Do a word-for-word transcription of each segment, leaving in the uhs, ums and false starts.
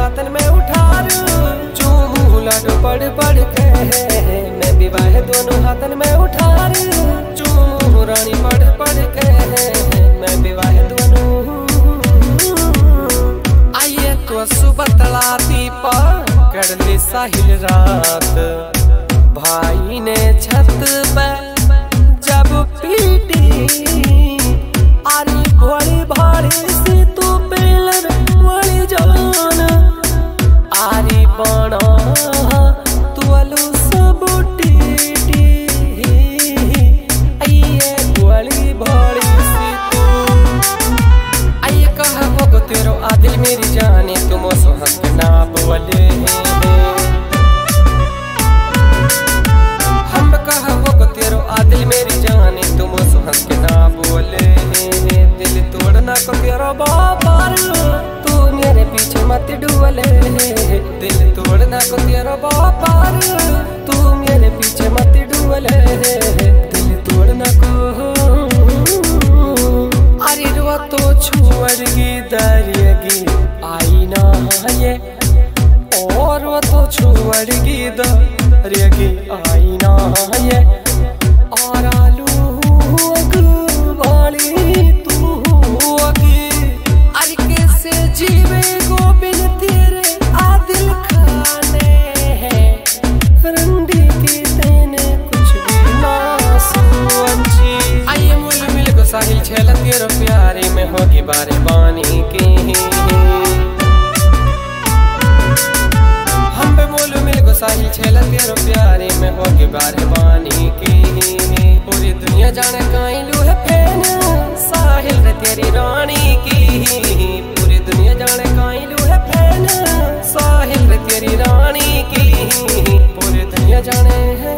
हाथन में उठार चूमू लाडो पड़ पड़ के मैं विवाह दोनों हाथन में उठार चूमू रानी पड़ पड़ के मैं विवाह दोनों। आइए तो सुबह तलाती पर कर ली साहिल रात भाई ने छत पे जब पीटी आरी घोड़ी भाड़ी से तू पेलर वाली जान आरी बना तू अलू सब टीटी आइए घोड़ी भाड़ी से तू आइए कहा होगो तेरो आदिल मेरी जाने तुम सुहस के ना बोले आदिल मेरी जाने तुम सुहस के ना बोले दिल तोड़ना को तेरा बापार तू मेरे पीछे मत डुबले दिल तोड़ना को तेरा बापार तू मेरे पीछे मत डुबले दिल तोड़ना को। अरे रो तो छुअरगी दरियगी आई ना ये और वो तो छुअरगी दरियगी आई ना ये और आलू वाली तू अगी अरे कैसे जीवे गोबिन तेरे आदिल खाने रंडी की तेने कुछ भी ना सोची। आइए मुल मिल गो साहिल छेल तेरो प्यारे में होगी बारे बानी की हम पे मोलू मिल गो साहिल छेल तेरो प्यारे में होगी बारे बानी की पूरी दुनिया जाने काइलू है फैन साहिल रे तेरी रानी की पूरी दुनिया जाने काइलू है फैन साहिल रे तेरी रानी की पूरी दुनिया जाने है।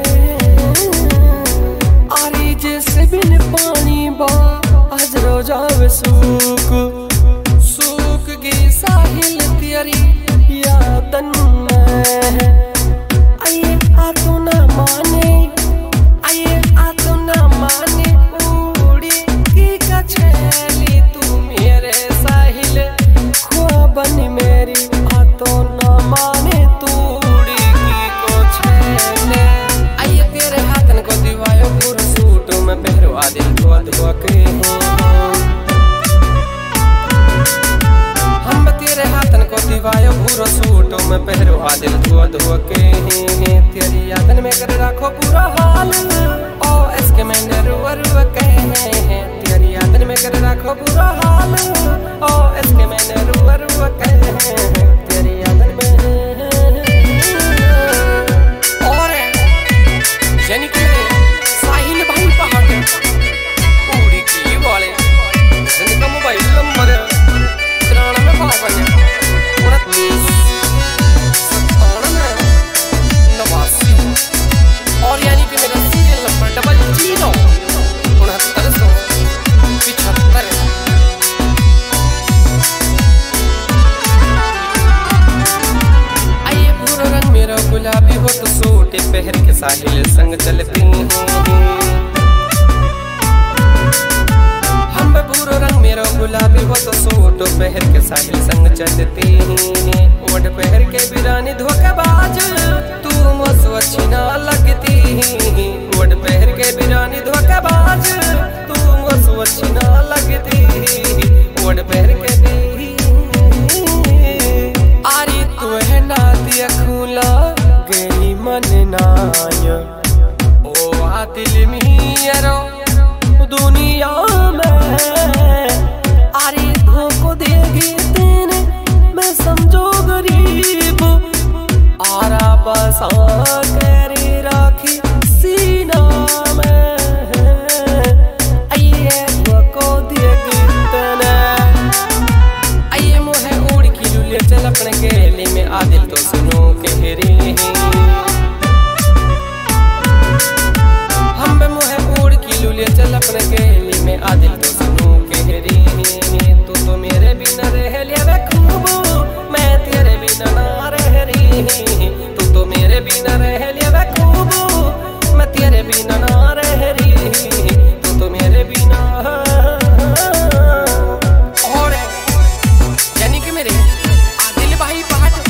आरी जैसे बिन पानी बा आज रोजावे सूख सूख गई साहिल तेरी यादन में आइए आ तो ना माने आइए आ तो ना माने उड़ी की कछेली तू मेरे साहिल ख्वाबन मेरी आ तो ना माने तू उड़ी की को छेले। आइए तेरे हाथन को दिवायो पूरा सूट में पहरो आदिल धो धो के हम तेरे हाथन को दिवायो पूरा सूट में पहरो आदिल धो धो के तेरी यादन में कर रखो पूरा हाल ओ इसके मैंने रुआ रुआ कहे तेरी यादन में कर रखो पूरा हाल ओ इसके मैंने रुआ रुआ कहे तेरी यादन में। और यानी कि साहिल भाई पहाड़ पूरी की वाले जिनका मोबाइल नंबर तिरानवे बावन उनतीस सत्तानवे नवासी और यानी कि मेरा सीरियल नंबर डबल जीरो उनहत्तर सौ पिछहत्तर। आइए भूरा रंग मेरा गुलाबी हो तो सूट पहर के साहिल संग चलती हूँ हम भूरा रंग मेरा गुलाबी हो तो सूट पहर के साहिल संग चलती हैं ओढ़ पहर के बिरानी धोखेबाज तू मुझसे अच्छी ना लगती ओढ़ पहर के बिरानी धोखेबाज तू मुझसे अच्छी ना लगती ओढ़ पहर के भी आरी तू है ना दिया खुला गई मन नाय ओ आदिल मियारो दुनिया में आरी धोखो देगी तेने मैं समझो गरीब आरा बसा करी राखी सीना में आइए धोखो देगी तेने आइए मोहे उड़ की लुले चल अपने गेली में आदिल तो सुनो कहरी हम बे मोहे उड़ की लुले चल अपने गेली में आदिल तो सुनो कहरी तू तो मेरे बिना रह लिया वे खूब मैं तेरे बिना ना रह रही तू तो मेरे बिना रह लिया वे खूब मैं तेरे बिना ना रह रही तू तो मेरे बिना। और यानी कि मेरे आदिल भाई पहाड़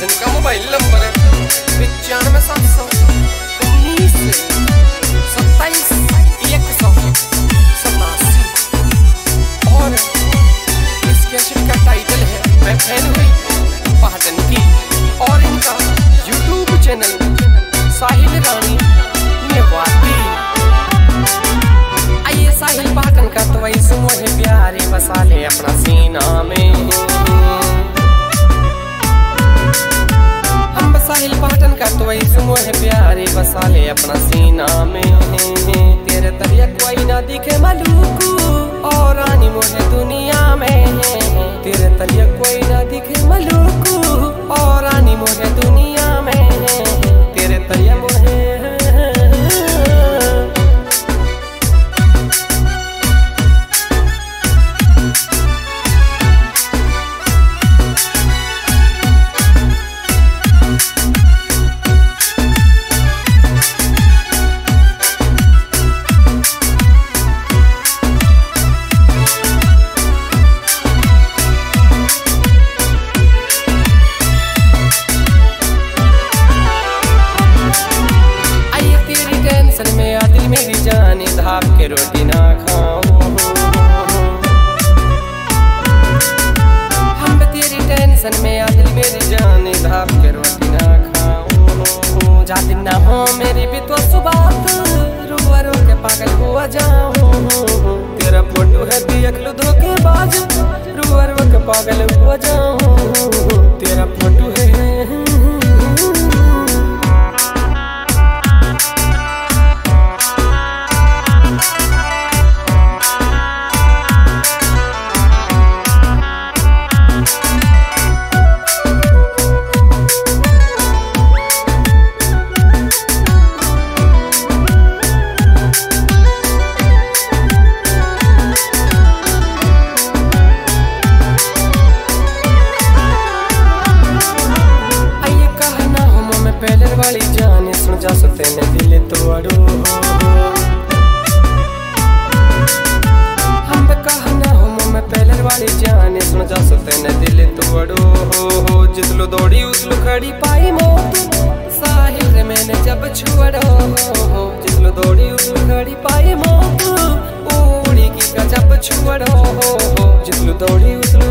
जिनका मोबाइल नंबर है पचानवे सात सौ उन्नीस सत्ताईस एक सौ सतासी और इस कैसेट का टाइटल है मैं फैन हुई पाटन की और इनका यूट्यूब चैनल साहिल रानी नेवाती। आइए साहिल पाटन का तो वैसे मोहे प्यारे बसा ले अपना सीना में। हम साहिल पाटन का तो वैसे मोहे प्यारे बसा ले अपना सीना में। तेरे तरिया कोई ना दिखे मलूकू और रानी मोहे दुनिया में। तेरे तरिया कोई ना दिखे मलूकू और रानी मोहे दुनिया में। तेरे तरिया मोहे मेरी जाने धाप के रोटी ना खाऊं। हम तेरी टेंशन में आ दिल मेरी जाने धाप के रोटी ना खाऊं। जा दिन ना हो मेरी भी तो सुबह रुआ रो के पागल हुआ जाऊं। तेरा फोटो है देख लो धोखेबाज रुआ रो के पागल हुआ जाऊं। तेरा फोटो है वाली जाने सुन जा सकते ने दिल तोड़ो। हम कहना हो मैं पहले वाली जाने सुन जा सकते ने दिल तोड़ो। जितलो दौड़ी उतलो खड़ी पाई मौत साहिल रे मैंने जब छोड़ो। जितलो दौड़ी उतलो खड़ी पाई मौत ओड़ी की का जब छोड़ो। जितलो दौड़ी उतलो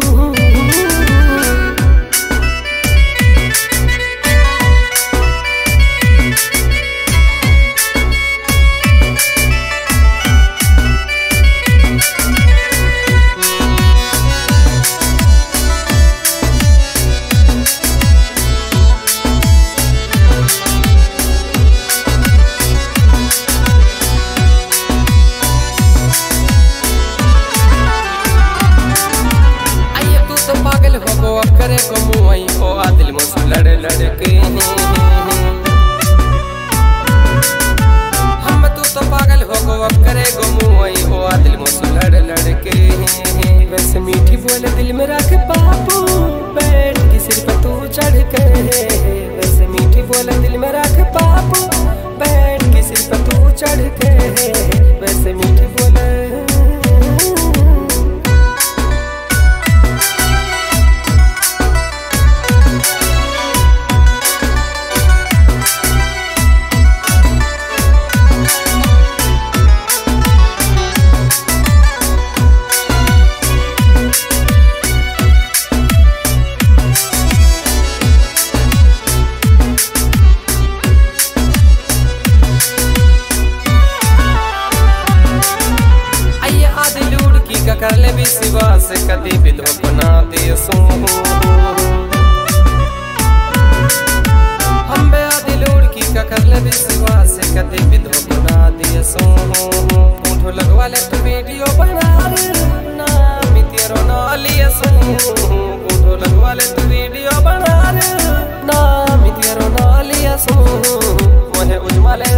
करे को मुआई ओ आदिल मुझ लड़ लड़के। हम तू तो पागल हो गो अब करे गो मुआई ओ आदिल मुझ लड़ लड़के। वैसे मीठी बोले दिल में रख बापू बैठ के सिर पर तू चढ़ के। वैसे मीठी बोले दिल में रख बापू बैठ के सिर पर तू चढ़ के। वैसे मीठी बोले कर ले विश्वास कदी भी धोखा ना दे सो। हम बे आदि लुड़की का कर ले विश्वास कदी भी धोखा ना दे सो। फोटो लगवा ले तो वीडियो बना ना मी तेरो ना लिए सो। फोटो लगवा ले तो वीडियो बना ना मी तेरो ना लिए सो। मोहे उजमा ले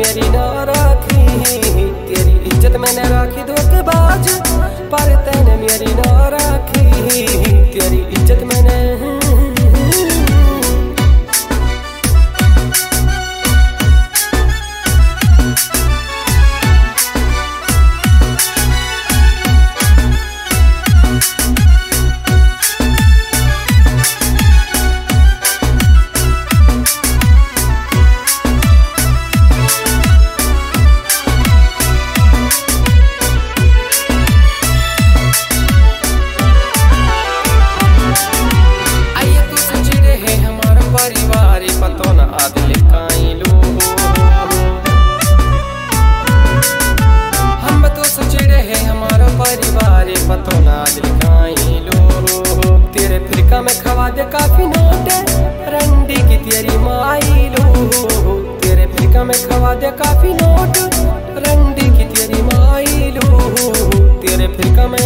मेरी ना राखी, तेरी इज्जत मैंने राखी धोखेबाज, पर तैने मेरी ना राखी, तेरी इज्जत मैंने। परिवार पतो न आदिल काई लो, हम तो सोच रहे हमारा परिवार पतो न आदिल काई लो, तेरे फिरका में खवा दे काफी नोट, रंडी की तेरी माई लो, तेरे फिरका में खवा दे काफी नोट, रंडी की तेरी माई लो, तेरे फिरका में।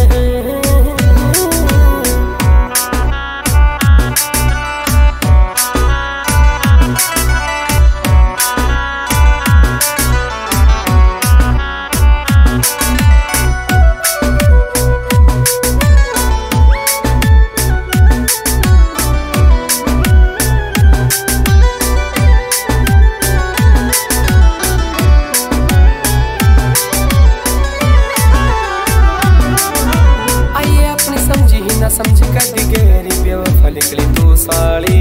समझ कर गहरी बेवफा निकली तू साली,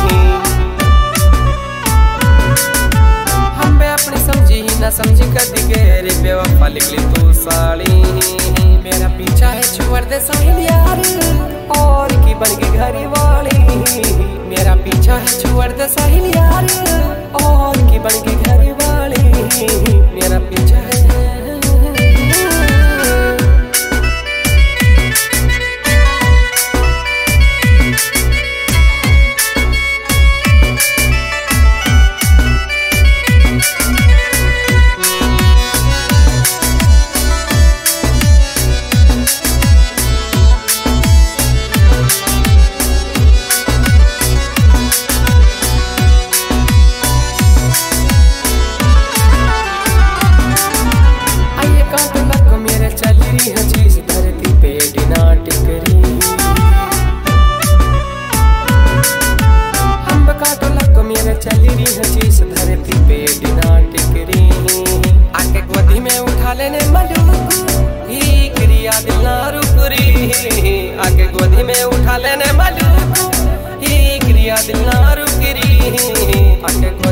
हम बे अपनी समझी ही ना समझ कर गहरी बेवफा निकली तू साली, मेरा पीछा है छुअर दे साहिल यार, और की बन गई घर वाली, मेरा पीछा है छुअर दे साहिल यार, और की बन गई घर वाली, मेरा पीछा है। चली रही है चीज धरती पे डिना टिकरी, आके गोदी में उठा लेने मलूक, ही क्रिया दिल ना रुकरी, आके गोदी में उठा लेने मलूक, ही क्रिया दिल ना रुकरी, आके